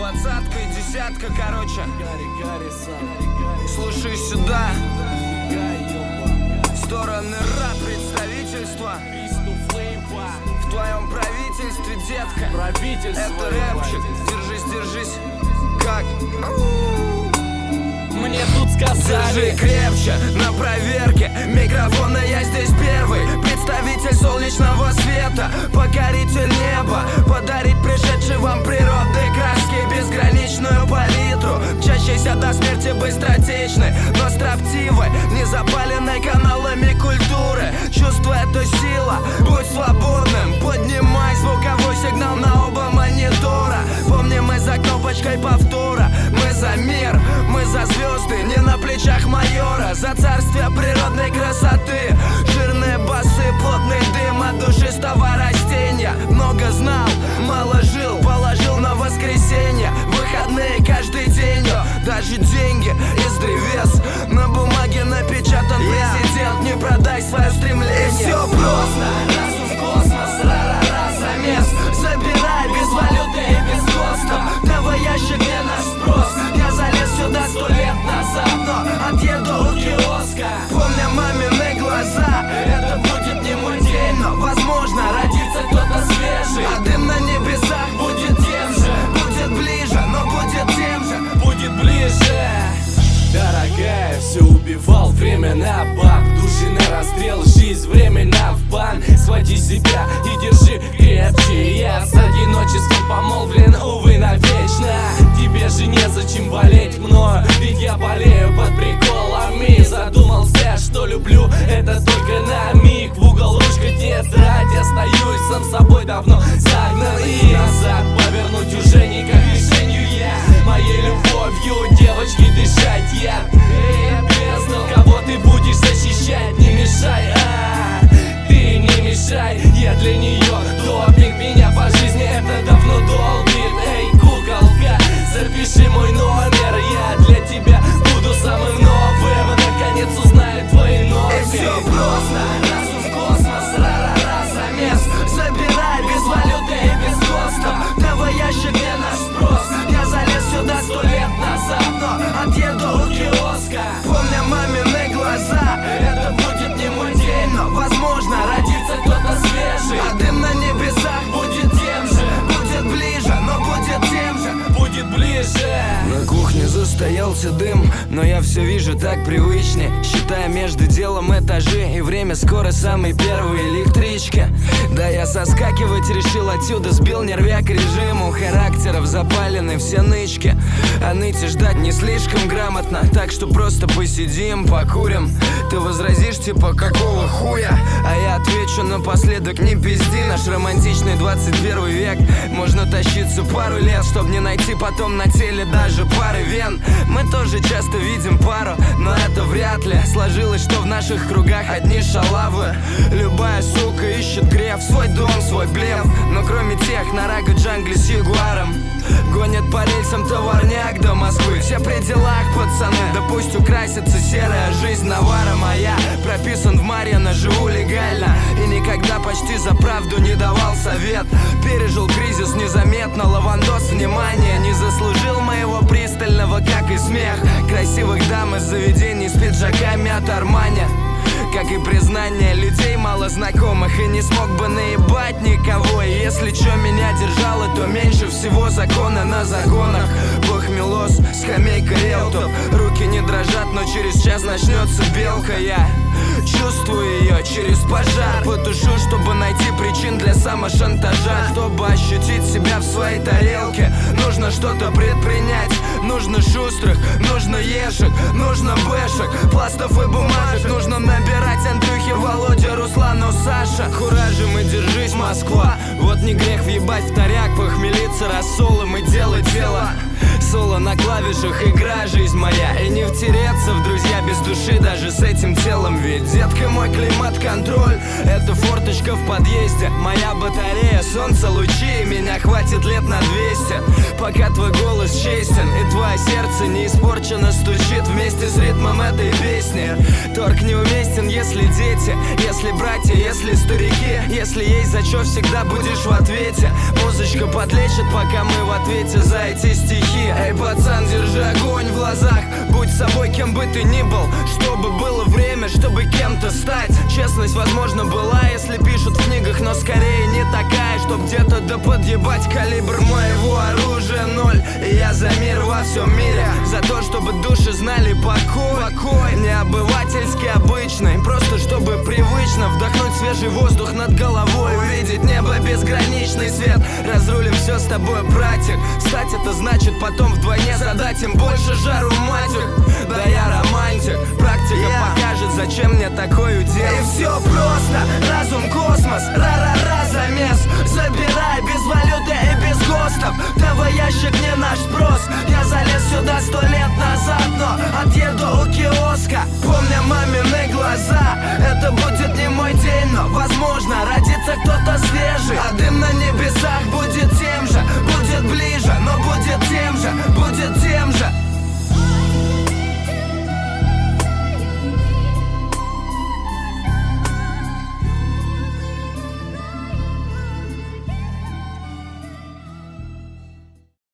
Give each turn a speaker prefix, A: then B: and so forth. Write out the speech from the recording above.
A: 20-ка и 10-ка, короче. Слушай сюда. Стороны рад представительства. В твоем правительстве, детка. Это рэпчик. Держись. Как?
B: Мне тут сказали:
A: держи крепче на проверке микрофона, я здесь первый. Представитель солнечного света, покоритель неба. Подарить пришедшей вам природной краски безграничную палитру, мчащейся до смерти быстротечной, но строптивой, не запаленной каналами культуры. Чувствуя эту силу, будь свободным. Поднимай звуковой сигнал на оба монитора. Помни, мы за кнопочкой повтора. Мы за мир, мы за звезды, не на плечах майора. За царствие природной красоты. Жирные басы, плотный дым от душистого растения. Много знал, мало жил, положил на воскресенье. Выходные каждый день, даже деньги из древес. На бумаге напечатан президент. Не продай свое стремление. И все просто, раз в космос, ра-ра-ра, замес. Забирай без валюты и без ГОСТа. Давай ящик, где наш спрос. Я залез сюда 100 лет назад, но отъеду у киоска. Помня мамины глаза, это будет не мой день, но возможно родится кто-то свежий. А дым на небесах будет тем же. Будет ближе, но будет тем же.
B: Будет ближе. Дорогая, все убивал время на баб. Души на расстрел, жизнь временно в бан. Схвати себя и держи крепче. Я с одиночеством помолвлен, увы, навечно. Тебе же незачем болеть мною, ведь я болею под приколами. Задумался, что люблю, это только на миг. В угол ручка тетрадь, остаюсь сам собой давно загнан. И назад повернуть уже никак решению я. Моей любовью девочки дышать я. Я бездна, кого ты будешь защищать? Не мешай, ты не мешай. Я для нее допинг, меня по жизни это давно долбит. Эй, куколка, запиши мой номер. Я для тебя буду самым новым. Наконец узнаю твои ноги.
A: И все просто, раз в космос, ра-ра-ра, замес. Забирай без валюты и без ГОСТа. Давай ящик, где наш спрос. Я залез сюда 100 лет назад, но отъеду у киоска. Помня мамины глаза, это будет не мой день, но возможно родится кто-то свежий. А дым на небесах будет тем же. Будет ближе, но будет тем же.
B: Будет ближе.
A: На кухне застоялся дым, но я все вижу так привычнее. Считая между делом этажи, и время скоро самой первой электрички. Да я соскакивать решил отсюда, сбил нервяк режиму. Характеров запалены все нычки, а ныть и ждать не слишком грамотно. Так что просто посидим, покурим. Ты возразишь типа какого хуя? А я отвечу напоследок: не пизди. Наш романтичный 21 век. Можно тащиться пару лет, чтоб не найти потом на теле даже пары вен. Мы тоже часто видим пару, но это вряд ли сложилось, что в наших кругах одни шалавы. Любая сука ищет греф, свой дом, свой блеф. Но кроме тех на Раго Джангле с ягуаром гонят по рельсам товарняк до Москвы. Все при делах, пацаны, да пусть украсится серая жизнь наваром. А я прописан в Марьино, живу легально и никогда почти за правду не давал совет. Пережил кризис незаметно, лавандос внимания. Не заслужил моего пристального, как и смех красивых дам из заведений с пиджаками от Армани. Как и признание людей мало знакомых. И не смог бы наебать никого. И если чё меня держало, то меньше всего закона на загонах. Похмелос, скамейка риэлтов. Руки не дрожат, но через час начнется белка. Я чувствую ее через пожар. Потушу, чтобы найти причин для самошантажа. Чтобы ощутить себя в своей тарелке, нужно что-то предпринять. Нужно шустрых, нужно ешек, нужно бэшек, пластов и бумажек. Нужно набирать Андрюхи, Володя, Руслану, Саша. Куражем и держись, Москва. Вот не грех въебать в таряк, похмелиться рассолом и делать дело. Соло на клавишах, игра жизнь моя. И не втереться в друзья без души даже с этим телом. Ведь, детка, мой климат-контроль — это форточка в подъезде, моя батарея, солнце, лучи. Меня хватит лет на 200, пока твой голос честен и твое сердце не испорчено стучит вместе с ритмом этой песни. Торг неуместен, если дети, если братья, если старики. Если есть за что, всегда будешь в ответе. Музычка подлечит, пока мы в ответе за эти стихи. Эй, пацан, держи огонь в глазах, будь собой, кем бы ты ни был, чтобы было время, чтобы кем-то стать. Честность, возможно, была, если пишут в книгах, но скорее не такая, чтоб где-то да подъебать. Калибр моего оружия 0, и я за мир во всем мире, за то, чтобы души знали покой. Не обывательский, обычный, просто чтобы привычно вдохнуть свежий воздух над головой, увидеть небо, безграничный свет. Разрулим все с тобой, братик. Стать — это значит потом вдвойне задать им больше жару, матик. Да я романтик, практика покажет, зачем мне такой удел. И все просто, разум, космос, ра-ра-ра, замес. Забирай без валюты и без ГОСТов. ТВ-ящик не наш спрос. Я залез сюда 100 лет назад, но отъеду у киоска, помня мамины глаза. Это будет не мой день, но возможно родится кто-то свежий.